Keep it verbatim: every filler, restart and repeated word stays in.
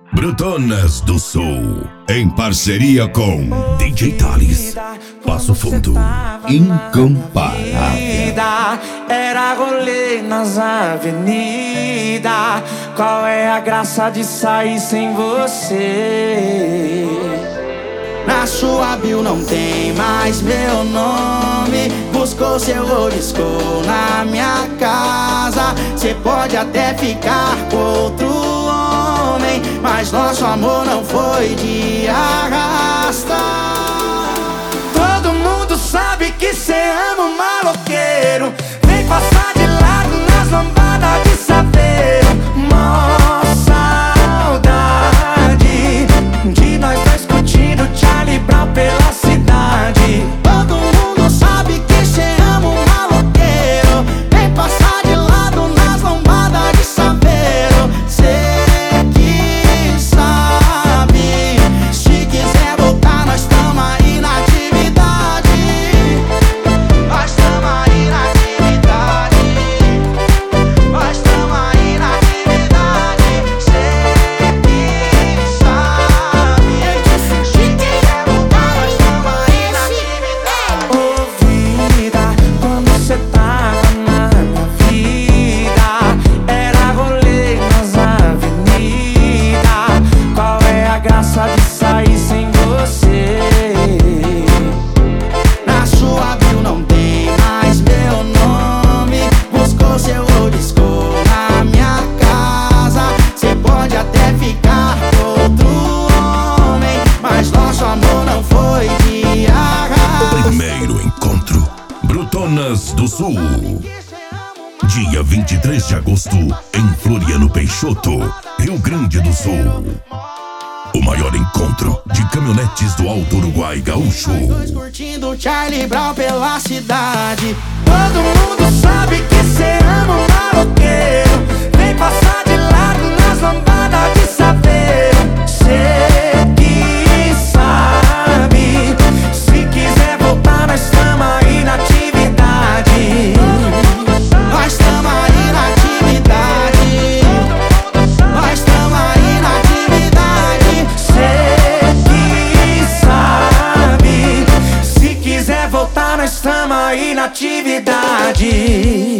Brutonas do Sul, em parceria com D J Thales, Passo Fundo, incomparável. Era rolê nas avenidas. Qual é a graça de sair sem você? Na sua bio não tem mais meu nome. Buscou seu olhiscou na minha casa. Cê pode até ficar com outro homem, mas nosso amor não foi de arrasta. Todo mundo sabe que cê ama um maloqueiro. Vem passar de lado nas lambadas de saveiro. Mó saudade de nós dois curtindo Charlie Brown pela cidade. Todo mundo sabe que cê ama um maloqueiro. Vem passar de lado nas lambadas de saveiro. Cê que sabe, se quiser voltar nós tamo aí na atividade. Nós tamo aí na atividade. Nós tamo aí na atividade. Cê que sabe, se quiser voltar nós tamo aí na atividade. Ô vida, quando cê tava na minha vida, era rolê nas avenidas. Qual é a graça de sair sem você? Na sua bio não tem mais meu nome. Buscou seu olhiscou na minha casa. Cê pode até ficar com outro homem, mas nosso amor não foi de arrasta. Primeiro encontro, Brutonas do Sul, dia vinte e três de agosto, em Floriano Peixoto, Rio Grande do Sul. O maior encontro de caminhonetes do Alto Uruguai Gaúcho. Dois curtindo Charlie Brown pela cidade. Todo mundo sabe que cê ama um maloqueiro. Vem passar de lado nas lambadas de saveiro. Cê que sabe, se quiser voltar nós tamo aí na atividade. Nós tamo aí na atividade. Nós tamo aí na atividade. Cê que sabe, se quiser voltar nós tamo aí na atividade.